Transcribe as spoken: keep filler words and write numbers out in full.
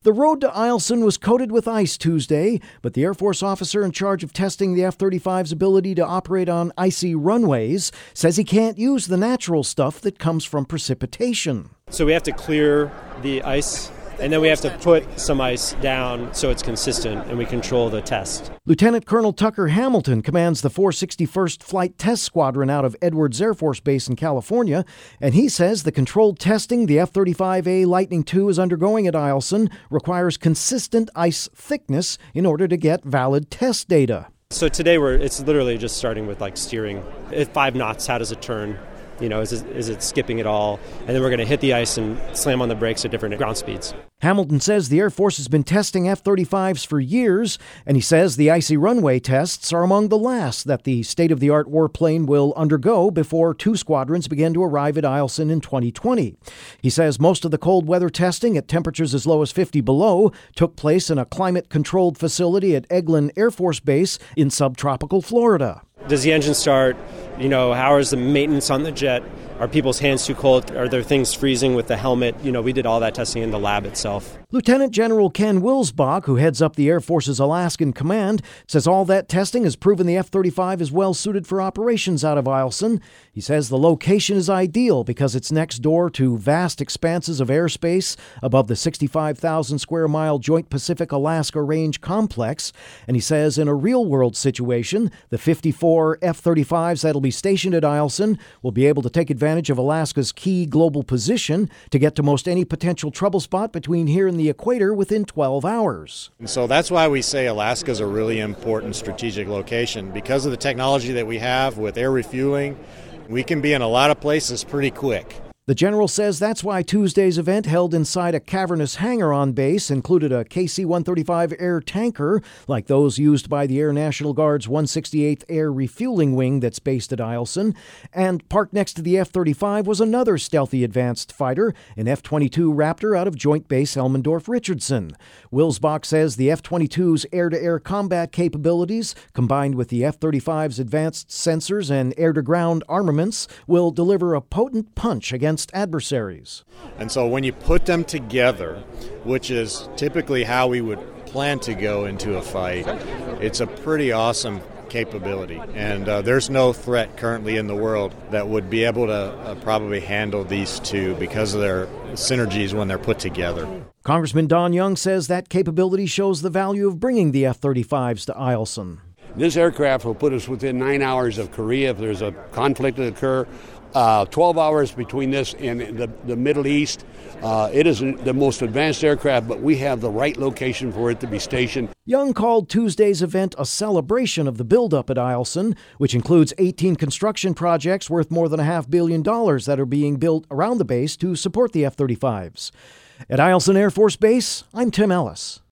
The road to Eielson was coated with ice Tuesday, but the Air Force officer in charge of testing the F thirty-five's ability to operate on icy runways says he can't use the natural stuff that comes from precipitation. So we have to clear the ice, and then we have to put some ice down so it's consistent and we control the test. Lieutenant Colonel Tucker Hamilton commands the four sixty-first Flight Test Squadron out of Edwards Air Force Base in California, and he says the controlled testing the F thirty-five A Lightning two is undergoing at Eielson requires consistent ice thickness in order to get valid test data. So today we're it's literally just starting with like steering. At five knots, how does it turn? You know, is it, is it skipping it all? And then we're going to hit the ice and slam on the brakes at different ground speeds. Hamilton says the Air Force has been testing F thirty-fives for years, and he says the icy runway tests are among the last that the state-of-the-art warplane will undergo before two squadrons begin to arrive at Eielson in twenty twenty. He says most of the cold weather testing at temperatures as low as fifty below took place in a climate-controlled facility at Eglin Air Force Base in subtropical Florida. Does the engine start? You know, how is the maintenance on the jet? Are people's hands too cold? Are there things freezing with the helmet? You know, we did all that testing in the lab itself. Lieutenant General Ken Wilsbach, who heads up the Air Force's Alaskan Command, says all that testing has proven the F thirty-five is well suited for operations out of Eielson. He says the location is ideal because it's next door to vast expanses of airspace above the sixty-five thousand square mile Joint Pacific-Alaska Range complex. And he says in a real-world situation, the fifty-four F thirty-fives that'll be stationed at Eielson will be able to take advantage of Alaska's key global position to get to most any potential trouble spot between here and the equator within twelve hours. And so that's why we say Alaska is a really important strategic location. Because of the technology that we have with air refueling, we can be in a lot of places pretty quick. The general says that's why Tuesday's event, held inside a cavernous hangar on base, included a K C one thirty-five air tanker, like those used by the Air National Guard's one sixty-eighth Air Refueling Wing that's based at Eielson. And parked next to the F thirty-five was another stealthy advanced fighter, an F twenty-two Raptor out of Joint Base Elmendorf-Richardson. Wilsbach says the F twenty-two's air-to-air combat capabilities, combined with the F thirty-five's advanced sensors and air-to-ground armaments, will deliver a potent punch against adversaries. And so when you put them together, which is typically how we would plan to go into a fight, it's a pretty awesome capability. And uh, there's no threat currently in the world that would be able to uh, probably handle these two because of their synergies when they're put together. Congressman Don Young says that capability shows the value of bringing the F thirty-fives to Eielson. This aircraft will put us within nine hours of Korea if there's a conflict that occur. Uh, twelve hours between this and the, the Middle East. Uh, it is the most advanced aircraft, but we have the right location for it to be stationed. Young called Tuesday's event a celebration of the buildup at Eielson, which includes eighteen construction projects worth more than a half billion dollars that are being built around the base to support the F thirty-fives. At Eielson Air Force Base, I'm Tim Ellis.